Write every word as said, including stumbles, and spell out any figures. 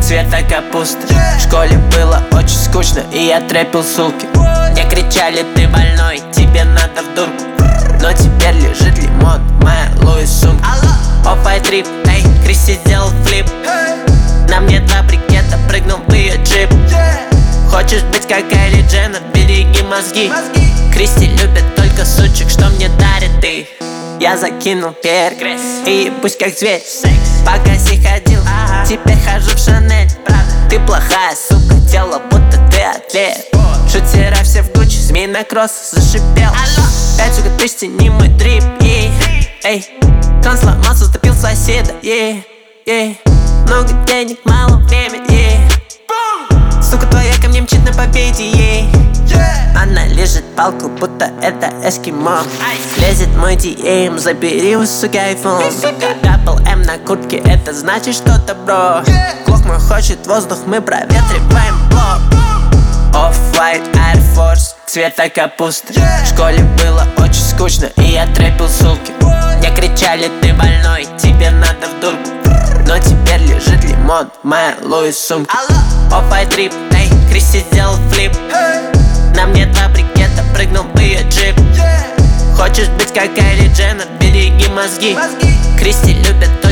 цвета капусты. В школе было очень скучно, и я трэпил сулки. Мне кричали: ты больной, тебе надо в дурку. Но теперь лежит лимон в моей Луис сумке. Офф-вайт трип, эй, Кристи сделал флип. На мне два брикета, прыгнул в ее джип. Хочешь быть как Кайли Дженнер, береги мозги. Кристи любит только сучек, что мне дарит их. Я закинул перк и пусть как зверь. По косе ходил, теперь хожу в Шанель. Ты плохая сука, тело будто ты атлет. Шутера все в Гуччи, змей на кросс зашипел. Пять сука тысяч, цени мой дрип, ей. Эй, кран сломался, затопил соседа, ей, ей. Много денег, мало времени, ей. Сука твоя ко мне мчит на победе, ей. Она лежит палку, будто это эскимо. Лезет мой ди эм, забери у суки айфон. Дабл эм на куртке, это значит что-то, бро. Глок мой хочет воздух, мы проветриваем блок. Off-white Air Force, цвета капусты. В школе было очень скучно, и я трэпил сулки. Мне кричали: ты больной, тебе надо в дурку. Но теперь лежит лимон в моей Луис сумке. Off-вайт трип, эй, Кристи сделал флип. На мне два брикета, прыгнул в ее джип. Хочешь быть как Кайли Дженнер, береги мозги. Кристи любит